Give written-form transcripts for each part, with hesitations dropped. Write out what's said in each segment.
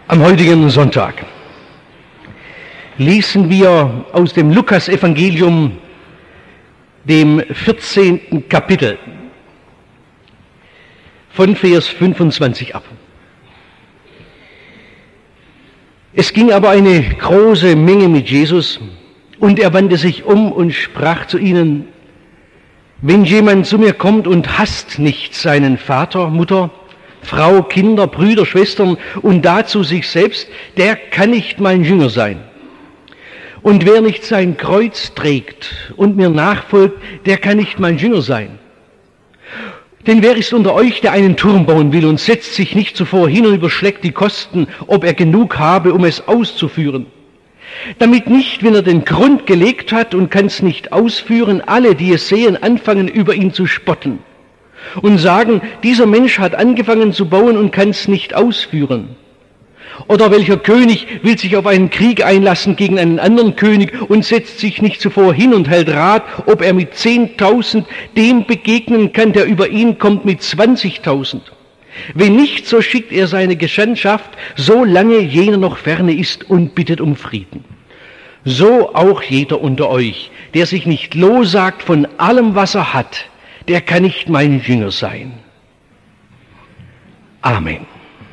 Am heutigen Sonntag lesen wir aus dem Lukas-Evangelium, dem 14. Kapitel, von Vers 25 ab. Es ging aber eine große Menge mit Jesus, und er wandte sich um und sprach zu ihnen: Wenn jemand zu mir kommt und hasst nicht seinen Vater, Mutter, Frau, Kinder, Brüder, Schwestern und dazu sich selbst, der kann nicht mein Jünger sein. Und wer nicht sein Kreuz trägt und mir nachfolgt, der kann nicht mein Jünger sein. Denn wer ist unter euch, der einen Turm bauen will und setzt sich nicht zuvor hin und überschlägt die Kosten, ob er genug habe, um es auszuführen? Damit nicht, wenn er den Grund gelegt hat und kann es nicht ausführen, alle, die es sehen, anfangen, über ihn zu spotten und sagen, dieser Mensch hat angefangen zu bauen und kann es nicht ausführen. Oder welcher König will sich auf einen Krieg einlassen gegen einen anderen König und setzt sich nicht zuvor hin und hält Rat, ob er mit 10.000 dem begegnen kann, der über ihn kommt, mit 20.000. Wenn nicht, so schickt er seine Gesandtschaft, solange jener noch ferne ist, und bittet um Frieden. So auch jeder unter euch, der sich nicht lossagt von allem, was er hat, der kann nicht mein Jünger sein. Amen.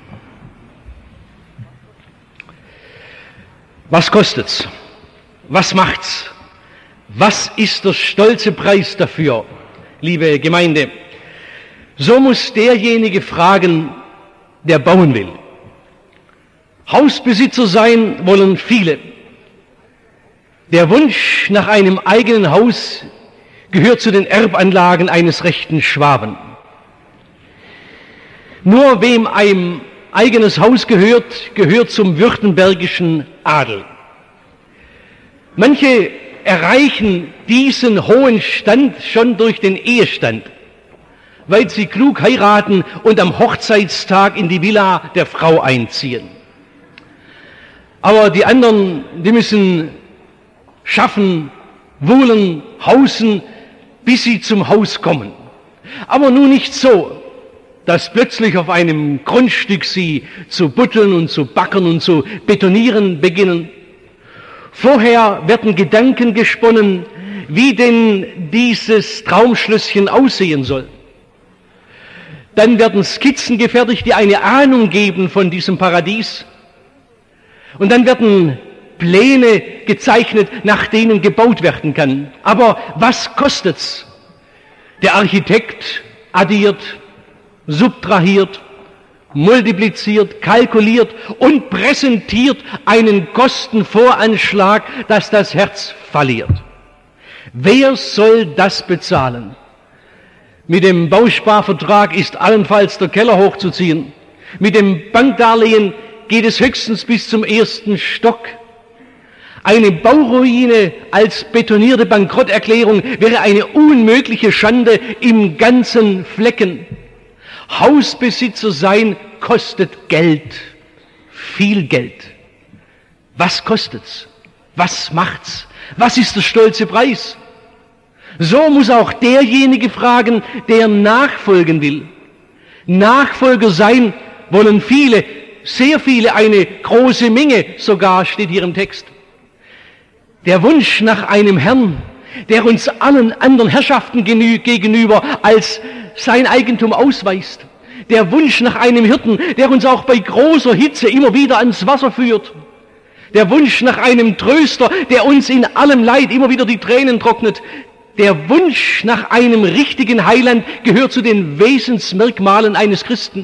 Was kostet's? Was macht's? Was ist der stolze Preis dafür, liebe Gemeinde? So muss derjenige fragen, der bauen will. Hausbesitzer sein wollen viele. Der Wunsch nach einem eigenen Haus gehört zu den Erbanlagen eines rechten Schwaben. Nur wem ein eigenes Haus gehört, gehört zum württembergischen Adel. Manche erreichen diesen hohen Stand schon durch den Ehestand, weil sie klug heiraten und am Hochzeitstag in die Villa der Frau einziehen. Aber die anderen, die müssen schaffen, wohnen, hausen, bis sie zum Haus kommen. Aber nun nicht so, dass plötzlich auf einem Grundstück sie zu butteln und zu backern und zu betonieren beginnen. Vorher werden Gedanken gesponnen, wie denn dieses Traumschlösschen aussehen soll. Dann werden Skizzen gefertigt, die eine Ahnung geben von diesem Paradies. Und dann werden Pläne gezeichnet, nach denen gebaut werden kann. Aber was kostet's? Der Architekt addiert, subtrahiert, multipliziert, kalkuliert und präsentiert einen Kostenvoranschlag, dass das Herz verliert. Wer soll das bezahlen? Mit dem Bausparvertrag ist allenfalls der Keller hochzuziehen. Mit dem Bankdarlehen geht es höchstens bis zum ersten Stock. Eine Bauruine als betonierte Bankrotterklärung wäre eine unmögliche Schande im ganzen Flecken. Hausbesitzer sein kostet Geld, viel Geld. Was kostet's? Was macht's? Was ist der stolze Preis? So muss auch derjenige fragen, der nachfolgen will. Nachfolger sein wollen viele, sehr viele, eine große Menge sogar, steht hier im Text. Der Wunsch nach einem Herrn, der uns allen anderen Herrschaften gegenüber als sein Eigentum ausweist. Der Wunsch nach einem Hirten, der uns auch bei großer Hitze immer wieder ans Wasser führt. Der Wunsch nach einem Tröster, der uns in allem Leid immer wieder die Tränen trocknet. Der Wunsch nach einem richtigen Heiland gehört zu den Wesensmerkmalen eines Christen.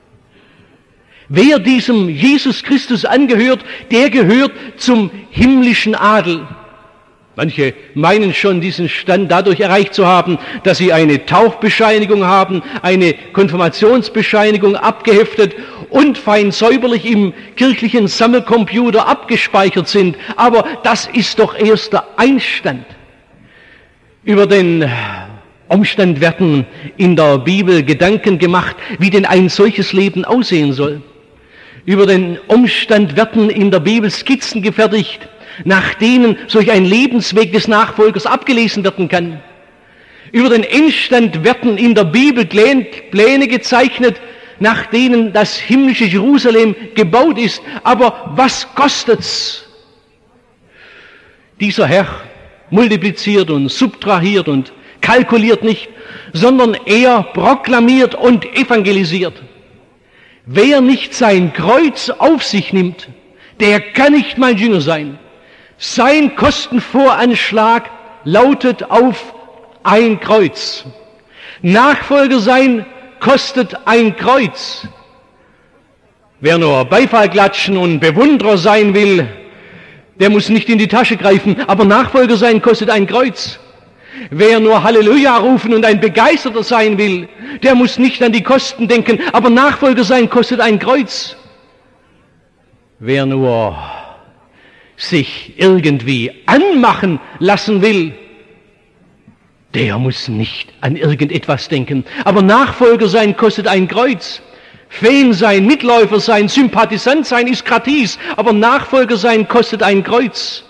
Wer diesem Jesus Christus angehört, der gehört zum himmlischen Adel. Manche meinen schon, diesen Stand dadurch erreicht zu haben, dass sie eine Taufbescheinigung haben, eine Konfirmationsbescheinigung abgeheftet und fein säuberlich im kirchlichen Sammelcomputer abgespeichert sind. Aber das ist doch erst der Einstand. Über den Umstand werden in der Bibel Gedanken gemacht, wie denn ein solches Leben aussehen soll. Über den Umstand werden in der Bibel Skizzen gefertigt, nach denen solch ein Lebensweg des Nachfolgers abgelesen werden kann. Über den Endstand werden in der Bibel Pläne gezeichnet, nach denen das himmlische Jerusalem gebaut ist. Aber was kostet's? Dieser Herr multipliziert und subtrahiert und kalkuliert nicht, sondern er proklamiert und evangelisiert. Wer nicht sein Kreuz auf sich nimmt, der kann nicht mein Jünger sein. Sein Kostenvoranschlag lautet auf ein Kreuz. Nachfolger sein kostet ein Kreuz. Wer nur Beifall klatschen und Bewunderer sein will, der muss nicht in die Tasche greifen, aber Nachfolger sein kostet ein Kreuz. Wer nur Halleluja rufen und ein Begeisterter sein will, der muss nicht an die Kosten denken, aber Nachfolger sein kostet ein Kreuz. Wer nur sich irgendwie anmachen lassen will, der muss nicht an irgendetwas denken, aber Nachfolger sein kostet ein Kreuz. Fan sein, Mitläufer sein, Sympathisant sein ist gratis, aber Nachfolger sein kostet ein Kreuz.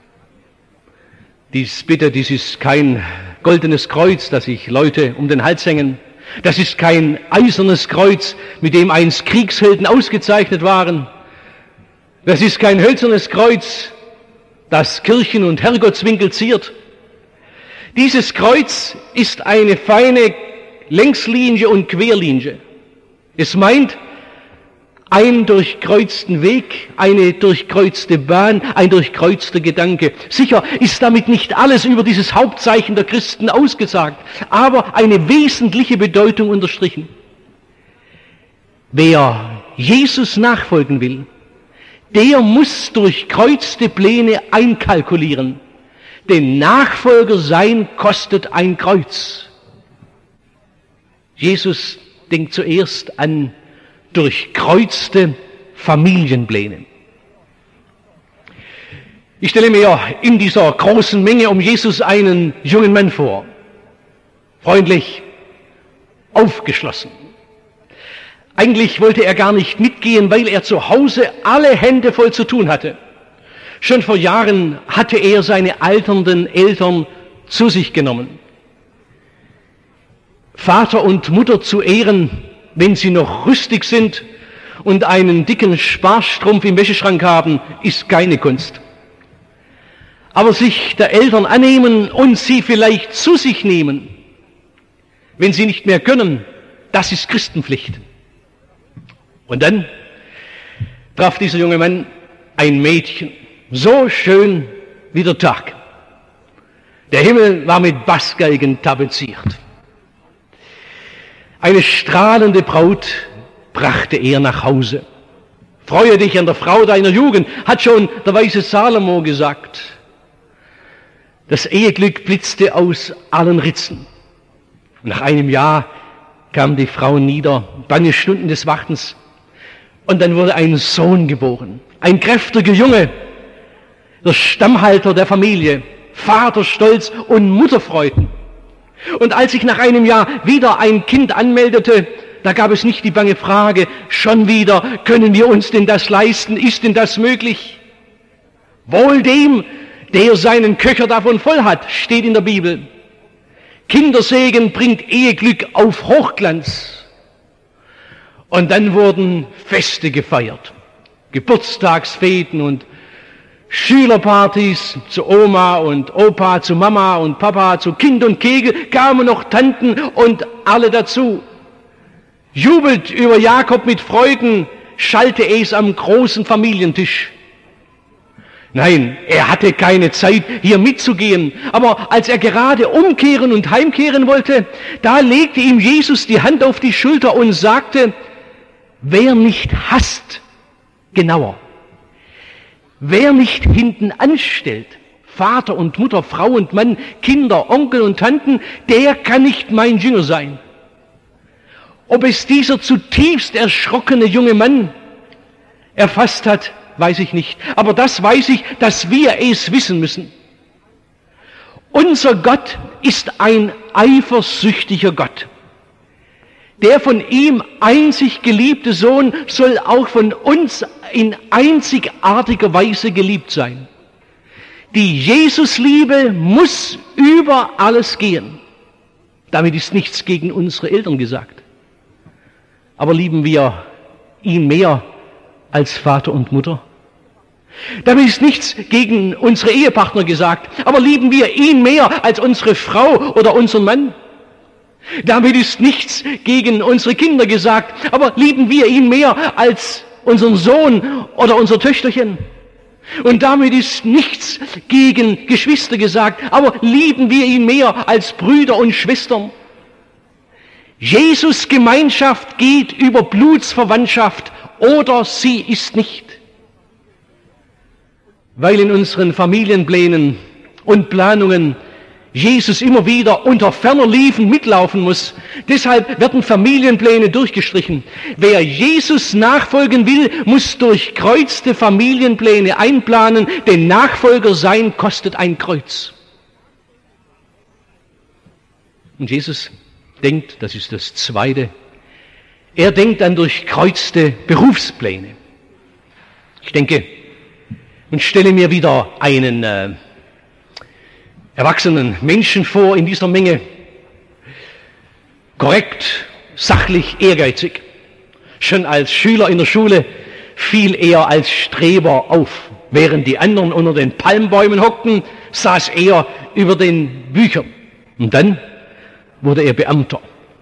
Dies ist kein goldenes Kreuz, das sich Leute um den Hals hängen. Das ist kein eisernes Kreuz, mit dem einst Kriegshelden ausgezeichnet waren. Das ist kein hölzernes Kreuz, das Kirchen- und Herrgottswinkel ziert. Dieses Kreuz ist eine feine Längslinie und Querlinie. Es meint einen durchkreuzten Weg, eine durchkreuzte Bahn, ein durchkreuzter Gedanke. Sicher ist damit nicht alles über dieses Hauptzeichen der Christen ausgesagt, aber eine wesentliche Bedeutung unterstrichen. Wer Jesus nachfolgen will, der muss durchkreuzte Pläne einkalkulieren. Denn Nachfolger sein kostet ein Kreuz. Jesus denkt zuerst an durchkreuzte Familienpläne. Ich stelle mir in dieser großen Menge um Jesus einen jungen Mann vor. Freundlich, aufgeschlossen. Eigentlich wollte er gar nicht mitgehen, weil er zu Hause alle Hände voll zu tun hatte. Schon vor Jahren hatte er seine alternden Eltern zu sich genommen. Vater und Mutter zu ehren, wenn sie noch rüstig sind und einen dicken Sparstrumpf im Wäscheschrank haben, ist keine Kunst. Aber sich der Eltern annehmen und sie vielleicht zu sich nehmen, wenn sie nicht mehr können, das ist Christenpflicht. Und dann traf dieser junge Mann ein Mädchen, so schön wie der Tag. Der Himmel war mit Bassgeigen tapeziert. Eine strahlende Braut brachte er nach Hause. Freue dich an der Frau deiner Jugend, hat schon der weise Salomo gesagt. Das Eheglück blitzte aus allen Ritzen. Nach einem Jahr kam die Frau nieder, bange Stunden des Wartens. Und dann wurde ein Sohn geboren, ein kräftiger Junge, der Stammhalter der Familie, Vaterstolz und Mutterfreuden. Und als sich nach einem Jahr wieder ein Kind anmeldete, da gab es nicht die bange Frage, schon wieder, können wir uns denn das leisten, ist denn das möglich? Wohl dem, der seinen Köcher davon voll hat, steht in der Bibel. Kindersegen bringt Eheglück auf Hochglanz. Und dann wurden Feste gefeiert, Geburtstagsfeten und Schülerpartys zu Oma und Opa, zu Mama und Papa, zu Kind und Kegel, kamen noch Tanten und alle dazu. Jubelt über Jakob mit Freuden, schallte es am großen Familientisch. Nein, er hatte keine Zeit, hier mitzugehen. Aber als er gerade umkehren und heimkehren wollte, da legte ihm Jesus die Hand auf die Schulter und sagte, wer nicht hasst, genauer. Wer nicht hinten anstellt, Vater und Mutter, Frau und Mann, Kinder, Onkel und Tanten, der kann nicht mein Jünger sein. Ob es dieser zutiefst erschrockene junge Mann erfasst hat, weiß ich nicht. Aber das weiß ich, dass wir es wissen müssen. Unser Gott ist ein eifersüchtiger Gott. Der von ihm einzig geliebte Sohn soll auch von uns in einzigartiger Weise geliebt sein. Die Jesusliebe muss über alles gehen. Damit ist nichts gegen unsere Eltern gesagt. aber lieben wir ihn mehr als Vater und Mutter? Damit ist nichts gegen unsere Ehepartner gesagt, aber lieben wir ihn mehr als unsere Frau oder unseren Mann? Damit ist nichts gegen unsere Kinder gesagt, aber lieben wir ihn mehr als unseren Sohn oder unser Töchterchen? Und damit ist nichts gegen Geschwister gesagt, aber lieben wir ihn mehr als Brüder und Schwestern? Jesus Gemeinschaft geht über Blutsverwandtschaft oder sie ist nicht. Weil in unseren Familienplänen und Planungen Jesus immer wieder unter ferner Liefen mitlaufen muss. Deshalb werden Familienpläne durchgestrichen. Wer Jesus nachfolgen will, muss durchkreuzte Familienpläne einplanen, denn Nachfolger sein kostet ein Kreuz. Und Jesus denkt, das ist das Zweite, er denkt an durchkreuzte Berufspläne. Ich denke und stelle mir wieder einen erwachsenen Menschen vor in dieser Menge, korrekt, sachlich, ehrgeizig. Schon als Schüler in der Schule fiel er als Streber auf. Während die anderen unter den Palmbäumen hockten, saß er über den Büchern. Und dann wurde er Beamter.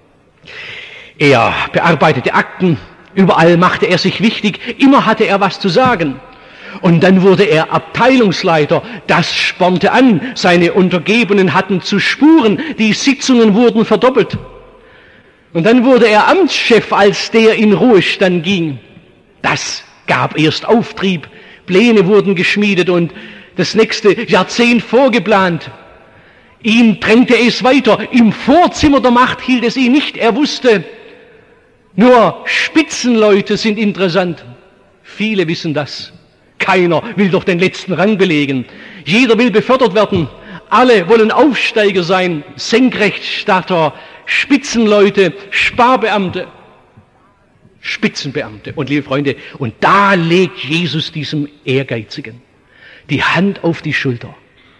Er bearbeitete Akten, überall machte er sich wichtig, immer hatte er was zu sagen. Und dann wurde er Abteilungsleiter. Das spornte an. Seine Untergebenen hatten zu spuren. Die Sitzungen wurden verdoppelt. Und dann wurde er Amtschef, als der in Ruhestand ging. Das gab erst Auftrieb. Pläne wurden geschmiedet und das nächste Jahrzehnt vorgeplant. Ihm drängte es weiter. Im Vorzimmer der Macht hielt es ihn nicht. Er wusste, nur Spitzenleute sind interessant. Viele wissen das. Keiner will doch den letzten Rang belegen. Jeder will befördert werden. Alle wollen Aufsteiger sein, Senkrechtstarter, Spitzenleute, Sparbeamte, Spitzenbeamte. Und liebe Freunde, und da legt Jesus diesem Ehrgeizigen die Hand auf die Schulter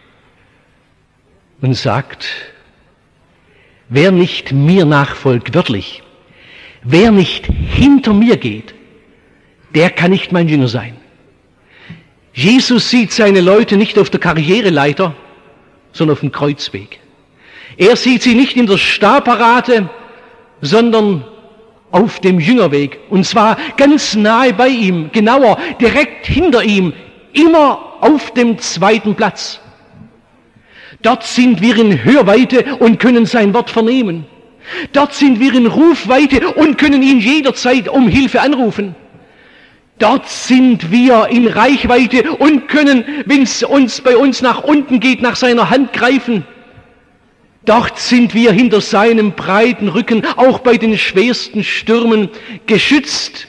und sagt, wer nicht mir nachfolgt, wörtlich, wer nicht hinter mir geht, der kann nicht mein Jünger sein. Jesus sieht seine Leute nicht auf der Karriereleiter, sondern auf dem Kreuzweg. Er sieht sie nicht in der Starparade, sondern auf dem Jüngerweg. Und zwar ganz nahe bei ihm, genauer, direkt hinter ihm, immer auf dem zweiten Platz. Dort sind wir in Hörweite und können sein Wort vernehmen. Dort sind wir in Rufweite und können ihn jederzeit um Hilfe anrufen. Dort sind wir in Reichweite und können, wenn es bei uns nach unten geht, nach seiner Hand greifen. Dort sind wir hinter seinem breiten Rücken, auch bei den schwersten Stürmen, geschützt.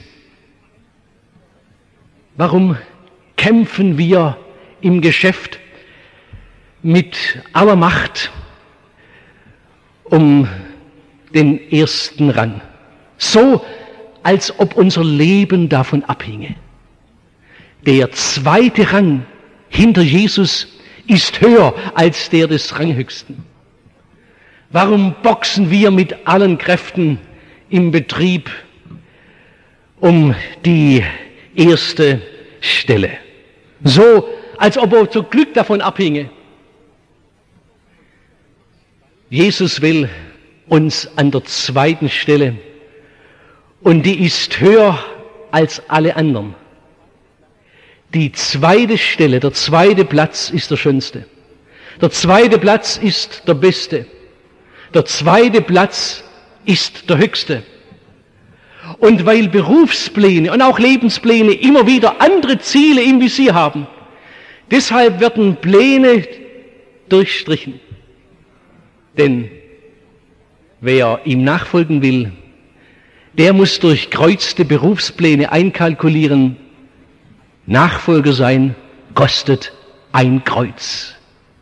Warum kämpfen wir im Geschäft mit aller Macht um den ersten Rang? So, als ob unser Leben davon abhinge. Der zweite Rang hinter Jesus ist höher als der des Ranghöchsten. Warum boxen wir mit allen Kräften im Betrieb um die erste Stelle? So, als ob unser Glück davon abhinge. Jesus will uns an der zweiten Stelle, und die ist höher als alle anderen. Die zweite Stelle, der zweite Platz ist der schönste. Der zweite Platz ist der beste. Der zweite Platz ist der höchste. Und weil Berufspläne und auch Lebenspläne immer wieder andere Ziele im Visier haben, deshalb werden Pläne durchstrichen. Denn wer ihm nachfolgen will, der muss durchkreuzte Berufspläne einkalkulieren. Nachfolger sein kostet ein Kreuz.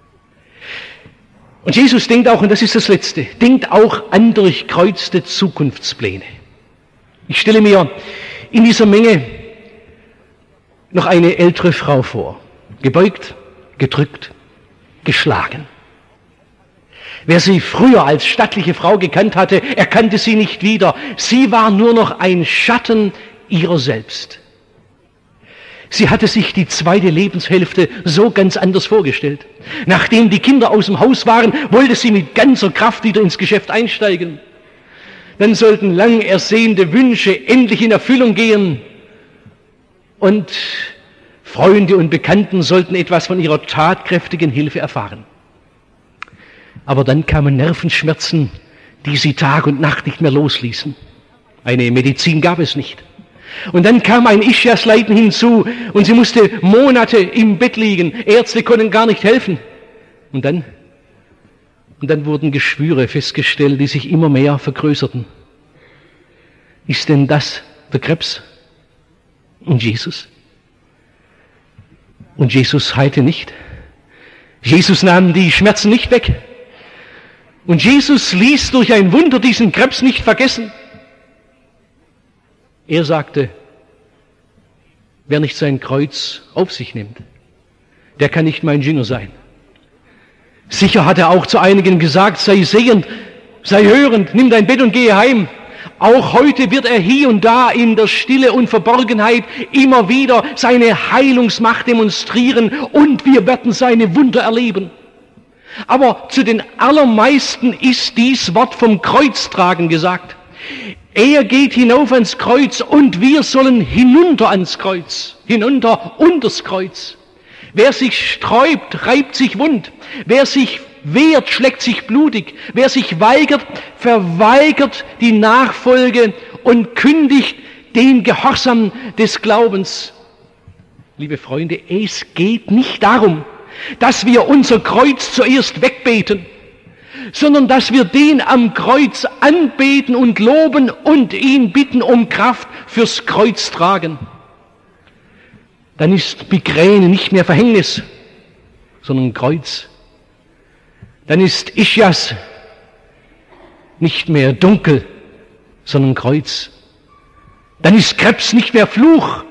Und Jesus denkt auch, und das ist das Letzte, denkt auch an durchkreuzte Zukunftspläne. Ich stelle mir in dieser Menge noch eine ältere Frau vor, gebeugt, gedrückt, geschlagen. Wer sie früher als stattliche Frau gekannt hatte, erkannte sie nicht wieder. Sie war nur noch ein Schatten ihrer selbst. Sie hatte sich die zweite Lebenshälfte so ganz anders vorgestellt. Nachdem die Kinder aus dem Haus waren, wollte sie mit ganzer Kraft wieder ins Geschäft einsteigen. Dann sollten lang ersehnte Wünsche endlich in Erfüllung gehen und Freunde und Bekannten sollten etwas von ihrer tatkräftigen Hilfe erfahren. Aber dann kamen Nervenschmerzen, die sie Tag und Nacht nicht mehr losließen. Eine Medizin gab es nicht. Und dann kam ein Ischiasleiden hinzu und sie musste Monate im Bett liegen. Ärzte konnten gar nicht helfen. Und dann wurden Geschwüre festgestellt, die sich immer mehr vergrößerten. Ist denn das der Krebs? Und Jesus? Und Jesus heilte nicht. Jesus nahm die Schmerzen nicht weg. Und Jesus ließ durch ein Wunder diesen Krebs nicht vergessen. Er sagte, wer nicht sein Kreuz auf sich nimmt, der kann nicht mein Jünger sein. Sicher hat er auch zu einigen gesagt, sei sehend, sei hörend, nimm dein Bett und gehe heim. Auch heute wird er hier und da in der Stille und Verborgenheit immer wieder seine Heilungsmacht demonstrieren und wir werden seine Wunder erleben. Aber zu den allermeisten ist dies Wort vom Kreuztragen gesagt. Er geht hinauf ans Kreuz und wir sollen hinunter ans Kreuz, hinunter unters Kreuz. Wer sich sträubt, reibt sich wund. Wer sich wehrt, schlägt sich blutig. Wer sich weigert, verweigert die Nachfolge und kündigt den Gehorsam des Glaubens. Liebe Freunde, es geht nicht darum, dass wir unser Kreuz zuerst wegbeten, sondern dass wir den am Kreuz anbeten und loben und ihn bitten um Kraft fürs Kreuz tragen. Dann ist Migräne nicht mehr Verhängnis, sondern Kreuz. Dann ist Ischias nicht mehr dunkel, sondern Kreuz. Dann ist Krebs nicht mehr Fluch,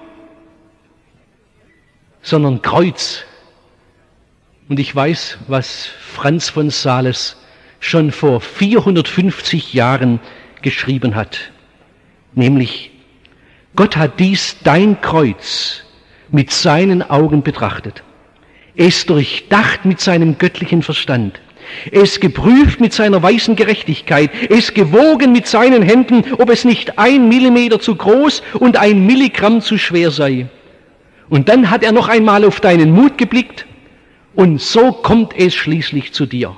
sondern Kreuz. Und ich weiß, was Franz von Sales schon vor 450 Jahren geschrieben hat. Nämlich, Gott hat dies dein Kreuz mit seinen Augen betrachtet. Es durchdacht mit seinem göttlichen Verstand. Es geprüft mit seiner weisen Gerechtigkeit. Es gewogen mit seinen Händen, ob es nicht 1 Millimeter zu groß und 1 Milligramm zu schwer sei. Und dann hat er noch einmal auf deinen Mut geblickt und so kommt es schließlich zu dir.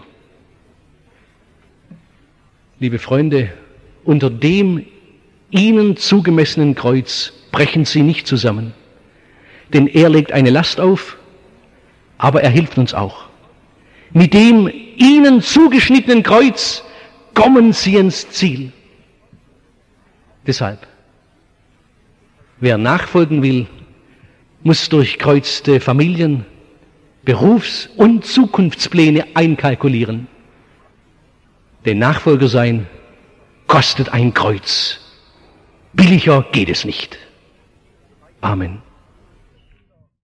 Liebe Freunde, unter dem ihnen zugemessenen Kreuz brechen sie nicht zusammen. Denn er legt eine Last auf, aber er hilft uns auch. Mit dem ihnen zugeschnittenen Kreuz kommen sie ins Ziel. Deshalb, wer nachfolgen will, muss durchkreuzte Familien, Berufs- und Zukunftspläne einkalkulieren. Denn Nachfolger sein kostet ein Kreuz. Billiger geht es nicht. Amen.